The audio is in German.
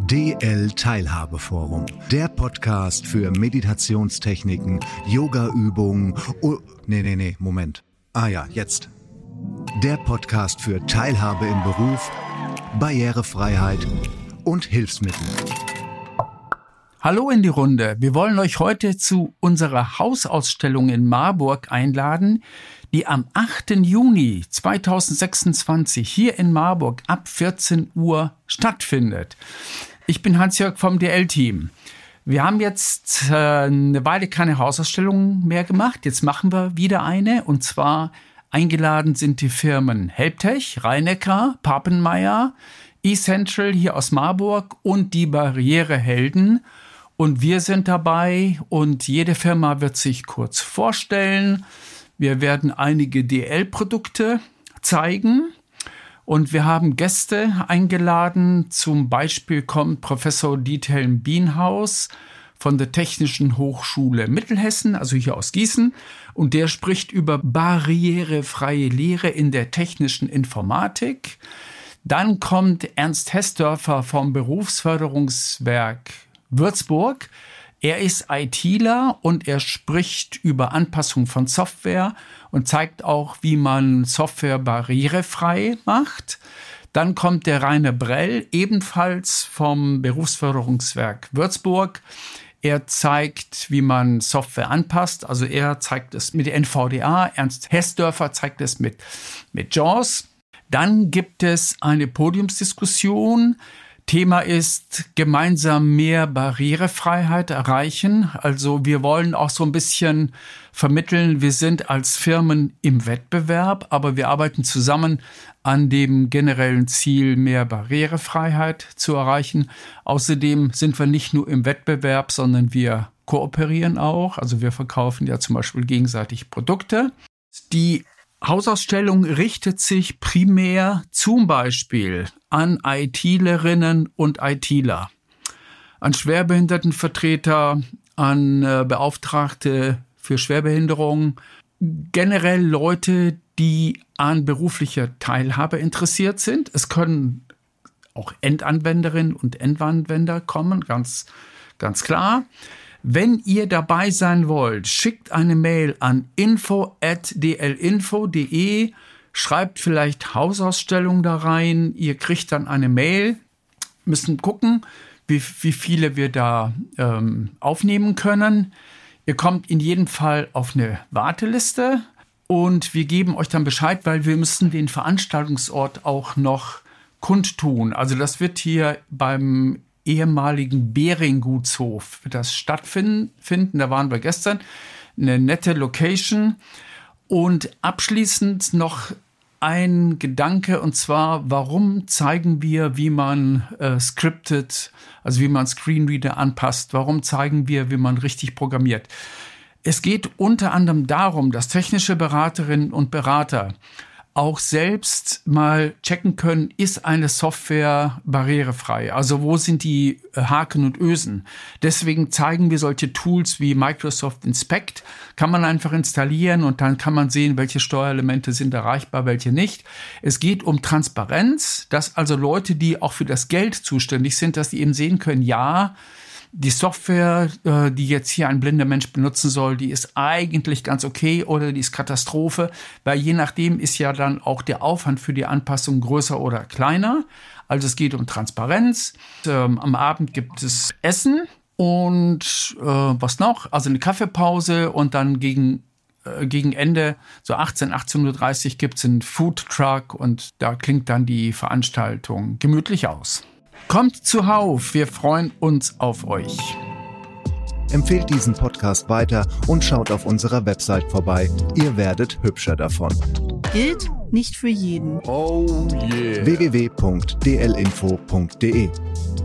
DL Teilhabeforum, der Podcast für Meditationstechniken, Yoga-Übungen Moment. Jetzt. Der Podcast für Teilhabe im Beruf, Barrierefreiheit und Hilfsmittel. Hallo in die Runde. Wir wollen euch heute zu unserer Hausausstellung in Marburg einladen, die am 8. Juni 2026 hier in Marburg ab 14 Uhr stattfindet. Ich bin Hans-Jörg vom DL-Team. Wir haben jetzt eine Weile keine Hausausstellung mehr gemacht. Jetzt machen wir wieder eine. Und zwar eingeladen sind die Firmen Helptech, Reinecker, Papenmeier, eCentral hier aus Marburg und die Barrierehelden. Und wir sind dabei und jede Firma wird sich kurz vorstellen. Wir werden einige DL-Produkte zeigen. Und wir haben Gäste eingeladen. Zum Beispiel kommt Professor Diethelm Bienhaus von der Technischen Hochschule Mittelhessen, also hier aus Gießen. Und der spricht über barrierefreie Lehre in der technischen Informatik. Dann kommt Ernst Hessdörfer vom Berufsförderungswerk Würzburg. Er ist ITler und er spricht über Anpassung von Software und zeigt auch, wie man Software barrierefrei macht. Dann kommt der Rainer Brell, ebenfalls vom Berufsförderungswerk Würzburg. Er zeigt, wie man Software anpasst. Also er zeigt es mit NVDA. Ernst Hessdörfer zeigt es mit JAWS. Dann gibt es eine Podiumsdiskussion. Thema ist gemeinsam mehr Barrierefreiheit erreichen. Also wir wollen auch so ein bisschen vermitteln, wir sind als Firmen im Wettbewerb, aber wir arbeiten zusammen an dem generellen Ziel, mehr Barrierefreiheit zu erreichen. Außerdem sind wir nicht nur im Wettbewerb, sondern wir kooperieren auch. Also wir verkaufen ja zum Beispiel gegenseitig Produkte. Die Hausausstellung richtet sich primär zum Beispiel an ITlerinnen und ITler, an Schwerbehindertenvertreter, an Beauftragte für Schwerbehinderung, generell Leute, die an beruflicher Teilhabe interessiert sind. Es können auch Endanwenderinnen und Endanwender kommen, ganz klar. Wenn ihr dabei sein wollt, schickt eine Mail an info@dlinfo.de, schreibt vielleicht Hausausstellung da rein, ihr kriegt dann eine Mail, müssen gucken, wie viele wir da aufnehmen können. Ihr kommt in jedem Fall auf eine Warteliste und wir geben euch dann Bescheid, weil wir müssen den Veranstaltungsort auch noch kundtun. Also das wird hier beim ehemaligen Behringgutshof wird das stattfinden. Da waren wir gestern. Eine nette Location. Und abschließend noch ein Gedanke, und zwar, warum zeigen wir, wie man scriptet, also wie man Screenreader anpasst? Warum zeigen wir, wie man richtig programmiert? Es geht unter anderem darum, dass technische Beraterinnen und Berater auch selbst mal checken können, ist eine Software barrierefrei? Also wo sind die Haken und Ösen? Deswegen zeigen wir solche Tools wie Microsoft Inspect. Kann man einfach installieren und dann kann man sehen, welche Steuerelemente sind erreichbar, welche nicht. Es geht um Transparenz, dass also Leute, die auch für das Geld zuständig sind, dass die eben sehen können, ja, die Software, die jetzt hier ein blinder Mensch benutzen soll, die ist eigentlich ganz okay oder die ist Katastrophe, weil je nachdem ist ja dann auch der Aufwand für die Anpassung größer oder kleiner. Also es geht um Transparenz. Am Abend gibt es Essen und was noch? Also eine Kaffeepause und dann gegen Ende, so 18:30 Uhr gibt es einen Food Truck und da klingt dann die Veranstaltung gemütlich aus. Kommt zuhauf, wir freuen uns auf euch. Empfehlt diesen Podcast weiter und schaut auf unserer Website vorbei. Ihr werdet hübscher davon. Gilt nicht für jeden. Oh yeah. www.dlinfo.de